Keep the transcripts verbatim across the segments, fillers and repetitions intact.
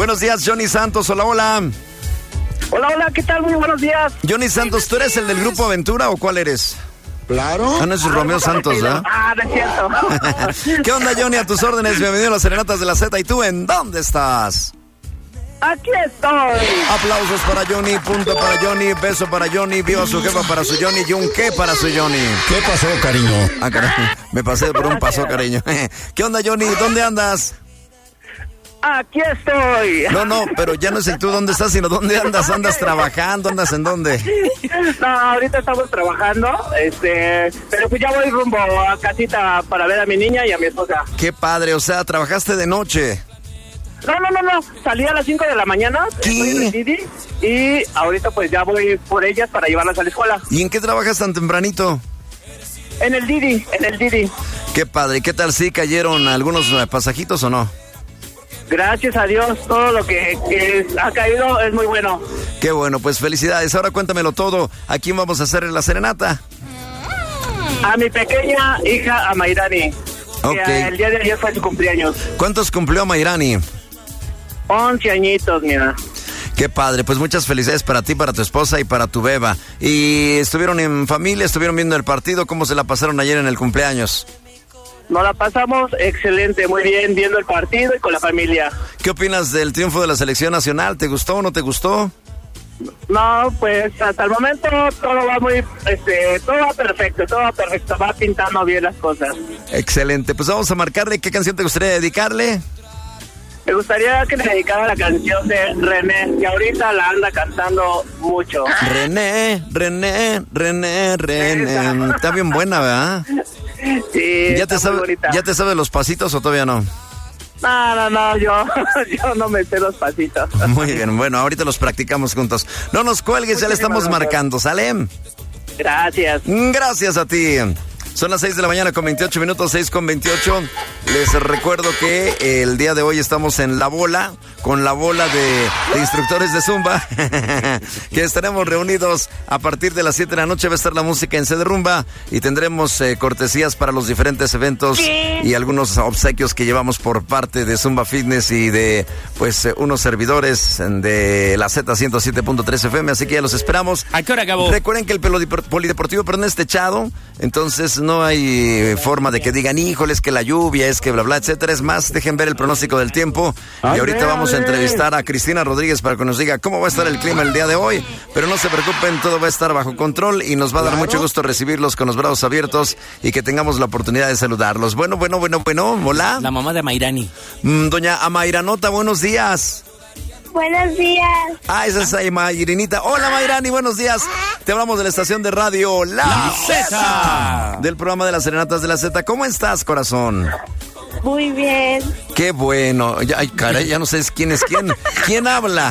Buenos días, Johnny Santos. Hola, hola. Hola, hola, ¿qué tal? Muy buenos días. Johnny Santos, ¿tú eres el del Grupo Aventura o cuál eres? Claro. Ah, no, es Romeo Santos, ¿verdad? Ah, no es cierto. ¿Qué onda, Johnny? A tus órdenes. Bienvenido a las Serenatas de la Z. ¿Y tú en dónde estás? Aquí estoy. Aplausos para Johnny, punto para Johnny, beso para Johnny, viva su jefa para su Johnny y un qué para su Johnny. ¿Qué pasó, cariño? Ah, caray, me pasé por un paso, cariño. ¿Qué onda, Johnny? ¿Dónde andas? Aquí estoy. No, no, pero ya no es el tú dónde estás, sino dónde andas. ¿Andas trabajando? ¿Andas en dónde? No, ahorita estamos trabajando, este, pero pues ya voy rumbo a casita para ver a mi niña y a mi esposa. Qué padre, o sea, trabajaste de noche. No, no, no, no, salí a las cinco de la mañana, estoy en el Didi, y ahorita pues ya voy por ellas para llevarlas a la escuela. ¿Y en qué trabajas tan tempranito? En el Didi, en el Didi. Qué padre, ¿qué tal si cayeron algunos pasajitos o no? Gracias a Dios, todo lo que, que ha caído es muy bueno. Qué bueno, pues felicidades. Ahora cuéntamelo todo. ¿A quién vamos a hacer la serenata? A mi pequeña hija, a Mayrani. Ok. Que el día de ayer fue su cumpleaños. ¿Cuántos cumplió Mayrani? Once añitos, mira. Qué padre, pues muchas felicidades para ti, para tu esposa y para tu beba. ¿Y estuvieron en familia, estuvieron viendo el partido? ¿Cómo se la pasaron ayer en el cumpleaños? Nos la pasamos excelente, muy bien, viendo el partido y con la familia. ¿Qué opinas del triunfo de la selección nacional? ¿Te gustó o no te gustó? No, pues hasta el momento todo va muy, este, todo va perfecto, todo va perfecto, va pintando bien las cosas. Excelente, pues vamos a marcarle. ¿Qué canción te gustaría dedicarle? Me gustaría que le dedicara la canción de René, que ahorita la anda cantando mucho. René, René, René, René. Está bien buena, ¿verdad? Sí, ¿Ya te sabe, ¿Ya te sabe los pasitos o todavía no? No, no, no, yo, yo no me sé los pasitos. Muy bien, bueno, ahorita los practicamos juntos. No nos cuelgues, ya le estamos marcando, ¿sale? Gracias. Gracias a ti. Son las seis de la mañana con veintiocho minutos, seis con veintiocho. Les recuerdo que el día de hoy estamos en La Bola, con la bola de, de instructores de Zumba, que estaremos reunidos a partir de las siete de la noche. Va a estar la música en C de Rumba y tendremos eh, cortesías para los diferentes eventos y algunos obsequios que llevamos por parte de Zumba Fitness y de pues eh, unos servidores de la Z ciento siete punto tres F M, así que ya los esperamos. ¿A qué hora acabó? Recuerden que el polideportivo perdón es techado, entonces no hay forma de que digan, híjoles, que la lluvia es que bla, bla, etcétera. Es más, dejen ver el pronóstico del tiempo. Y ahorita vamos a entrevistar a Cristina Rodríguez para que nos diga cómo va a estar el clima el día de hoy. Pero no se preocupen, todo va a estar bajo control y nos va a dar mucho gusto recibirlos con los brazos abiertos y que tengamos la oportunidad de saludarlos. Bueno, bueno, bueno, bueno, hola. La mamá de Mayrani. Mm, doña Amairanota, buenos días. Buenos días. Ah, esa es Mayrinita. Hola, Mayrani, buenos días. Te hablamos de la estación de radio La, La Z. Del programa de las Serenatas de la Z. ¿Cómo estás, corazón? Muy bien. Qué bueno. Ya, ay, caray, ya no sé quién es quién. ¿Quién habla?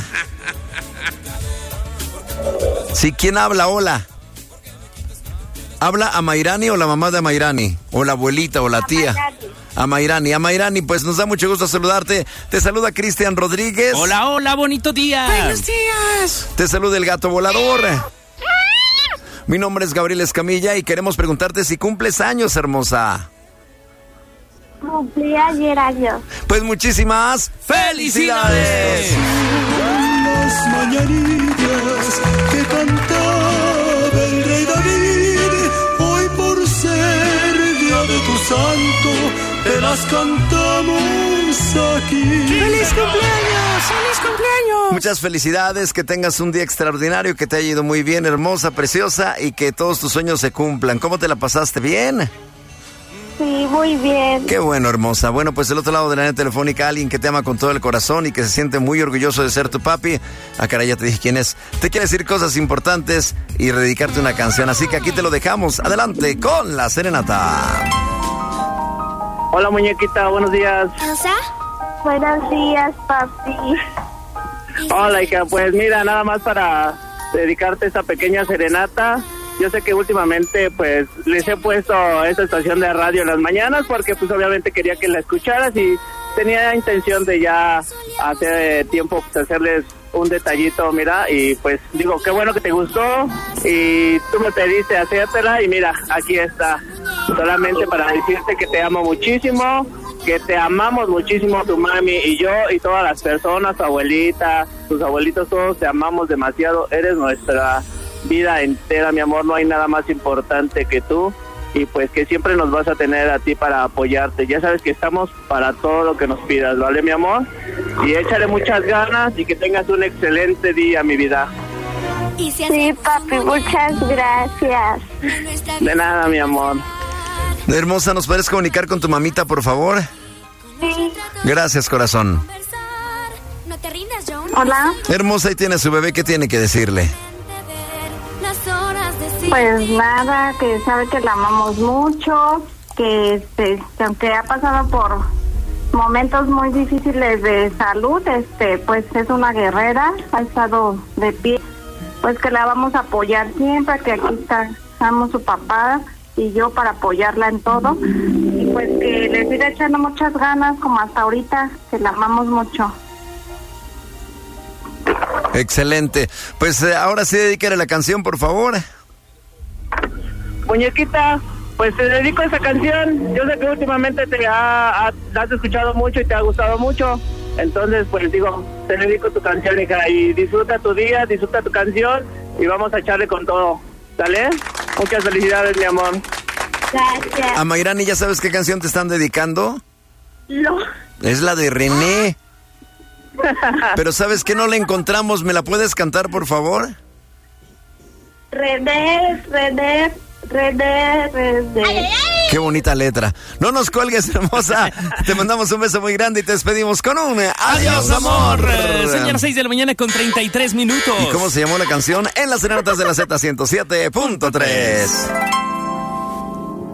Sí, ¿quién habla? Hola. ¿Habla a Mayrani o la mamá de Mayrani? ¿O la abuelita o la tía? A Mayrani, a Mayrani, pues nos da mucho gusto saludarte. Te saluda Cristian Rodríguez. Hola, hola, bonito día. Buenos días. Te saluda el gato volador. Mi nombre es Gabriel Escamilla y queremos preguntarte si cumples años, hermosa. Cumplí ayer años. Pues muchísimas felicidades. Las mañanitas que cantaba el rey David, hoy por ser día de tu santo, te las cantamos aquí. ¡Feliz cumpleaños! ¡Feliz cumpleaños! Muchas felicidades, que tengas un día extraordinario, que te haya ido muy bien, hermosa, preciosa, y que todos tus sueños se cumplan. ¿Cómo te la pasaste? ¿Bien? Sí, muy bien. Qué bueno, hermosa. Bueno, pues del otro lado de la línea telefónica, alguien que te ama con todo el corazón y que se siente muy orgulloso de ser tu papi. Ah, caray, ya te dije quién es. Te quiere decir cosas importantes y dedicarte una canción. Así que aquí te lo dejamos. Adelante con la serenata. Hola, muñequita, buenos días. ¿Elsa? Buenos días, papi. Hola, hija, pues mira, nada más para dedicarte esta pequeña serenata. Yo sé que últimamente pues les he puesto esta estación de radio en las mañanas porque pues obviamente quería que la escucharas y tenía intención de ya hace tiempo pues, hacerles un detallito, mira, y pues digo, qué bueno que te gustó y tú me pediste hacértela y mira, aquí está, solamente para decirte que te amo muchísimo que te amamos muchísimo, tu mami y yo y todas las personas, tu abuelita, tus abuelitos, todos te amamos demasiado. Eres nuestra vida entera, mi amor, no hay nada más importante que tú. Y pues que siempre nos vas a tener a ti para apoyarte. Ya sabes que estamos para todo lo que nos pidas, ¿vale, mi amor? Y échale muchas ganas y que tengas un excelente día, mi vida. Sí, papi, muchas gracias. De nada, mi amor. Hermosa, ¿nos puedes comunicar con tu mamita, por favor? Sí. Gracias, corazón. Hola. Hermosa, ahí tiene a su bebé, ¿qué tiene que decirle? Pues nada, que sabe que la amamos mucho, que, este, que aunque ha pasado por momentos muy difíciles de salud, este, pues es una guerrera, ha estado de pie, pues que la vamos a apoyar siempre, que aquí está, estamos su papá y yo para apoyarla en todo, y pues que le siga echando muchas ganas como hasta ahorita, que la amamos mucho. Excelente. Pues eh, ahora sí dedícale la canción, por favor. Muñequita, pues te dedico esa canción. Yo sé que últimamente te ha, ha, la has escuchado mucho y te ha gustado mucho. Entonces, pues digo, te dedico tu canción, hija. Y disfruta tu día, disfruta tu canción y vamos a echarle con todo. ¿Sale? Muchas felicidades, mi amor. Gracias. A Mayrani, ¿ya sabes qué canción te están dedicando? No. Es la de René. Pero ¿sabes qué? No la encontramos. ¿Me la puedes cantar, por favor? René, René, René, René. Qué bonita letra. No nos cuelgues, hermosa. Te mandamos un beso muy grande y te despedimos con un adiós, amor. Señor, seis de la mañana con treinta y tres minutos. ¿Y cómo se llamó la canción? En las serenatas de la Z ciento siete punto tres.